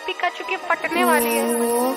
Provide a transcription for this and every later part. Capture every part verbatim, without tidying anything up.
Pikachu की फटने वाली है।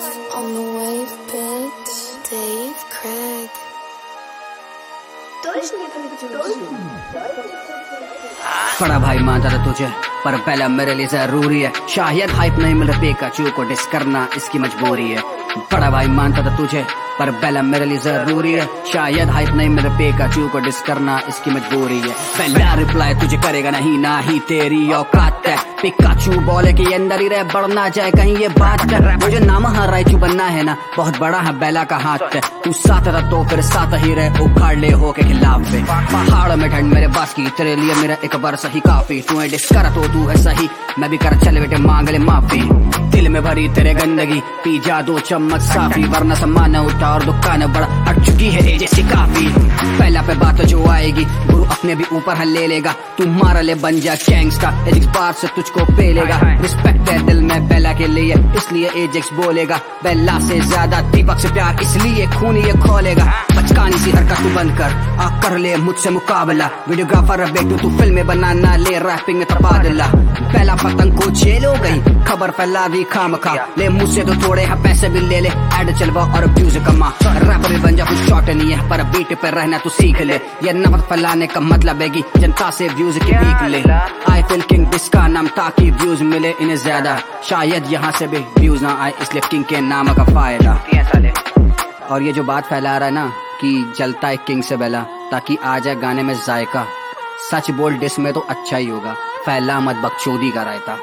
बड़ा भाई मानता था तुझे पर पहला मेरे लिए जरूरी है, शायद हाइप नहीं मिल पिकाचू को डिस करना इसकी मजबूरी है। बड़ा भाई मानता था तुझे पर पहला मेरे लिए जरूरी है, शायद हाइप नहीं मिल पिकाचू को डिस करना इसकी मजबूरी है। पहला रिप्लाई तुझे करेगा नहीं, ना ही तेरी औकात है। पिकाचू बोले कि अंदर ही रह, बढ़ना जाए कहीं ये बात है। मुझे नाम राइचू बनना है ना, बहुत बड़ा है बेला का हाथ है। तू साथ रहा तो फिर साथ ही रहे, उखाड़ ले हो के खिलाफ पे। पहाड़ में ठंड मेरे बास की, तेरे लिए मेरा एक बार सही काफी। तू है डिस करा तो तू है सही, मैं भी कर चल बेटे मांग ले माफी। दिल में भरी तेरे गंदगी, पी जा दो चम्मच साफी, वरना सम्मान उठा और दुकान बड़ा हट चुकी है ए जैसी काफी। पहला पे बात जो आएगी गुरु अपने भी ऊपर है ले लेगा, तू मारा ले बन जा गैंगस्टर, एजिक्स बार से तुझको पे लेगा। रिस्पेक्ट है दिल में बेला के लिए, इसलिए एजिक्स बोलेगा। बेला से ज्यादा दीपक से प्यार, इसलिए खून ये खोलेगा। बचकानी सी हरकत तू बंद कर, आ कर ले मुझसे मुकाबला। वीडियोग्राफर बेटू तू फिल्में बनाना, ले रैपिंग में तबादला। पहला पतंग को जेल हो गई, खबर फैला दी खाम खा। ले मुझसे तो थोड़े हैं पैसे भी ले ले, एड चलवा और व्यूज कमा। रैपर भी बन जा, कुछ शॉर्ट नहीं है पर बीट पे रहना तू सीख ले। ये नफरत फैलाने का मतलब है कि जनता से व्यूज की भीख ले। आई फील किंग जिसका नाम, ताकि व्यूज मिले इन्हें ज्यादा। शायद यहाँ से भी व्यूज ना आए, इसलिए किंग के नाम का फायदा। और ये जो बात फैला रहा है ना कि जलता है किंग से बेला, ताकि आ जाए गाने में जायका। सच बोल डिस में तो अच्छा ही होगा, फैला मत बकचोदी का रायता।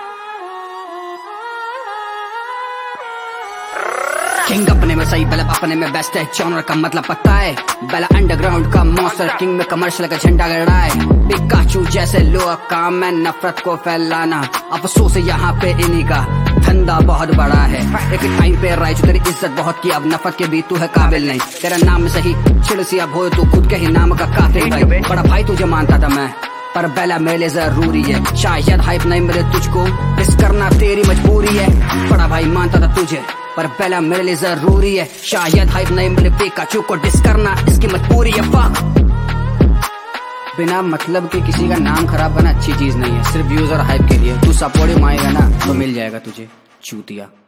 किंग अपने में सही, बेला अपने में बेस्ट है। जॉनर का मतलब पता है, बेला अंडरग्राउंड का मॉन्स्टर, किंग में कमर्शियल का झंडा गड़ा है। पिकाचू जैसे लोग काम है नफरत को फैलाना, अफसोस यहाँ पे इन्हीं का धंधा बहुत बड़ा है। एक टाइम पे राइचू तेरी इज्जत बहुत की, अब नफरत के भी तू है काबिल नहीं। तेरा नाम सही छिड़ सी अब हो तू खुद के ही नाम का कातिल भाई। बड़ा भाई तुझे मानता था मैं, पर बेला मेरे जरूरी है। शायद हाइप नहीं मिले तुझको, डिस करना तेरी मजबूरी है। बड़ा भाई मानता था तुझे पर बेला मेरे लिए जरूरी है, शायद हाइप नहीं मिले पिकाचू को डिस करना इसकी मजबूरी है। फक बिना मतलब के किसी का नाम खराब करना अच्छी चीज नहीं है, सिर्फ व्यूज और हाइप के लिए। तू सपोर्ट मांगेगा ना तो मिल जाएगा तुझे चूतिया।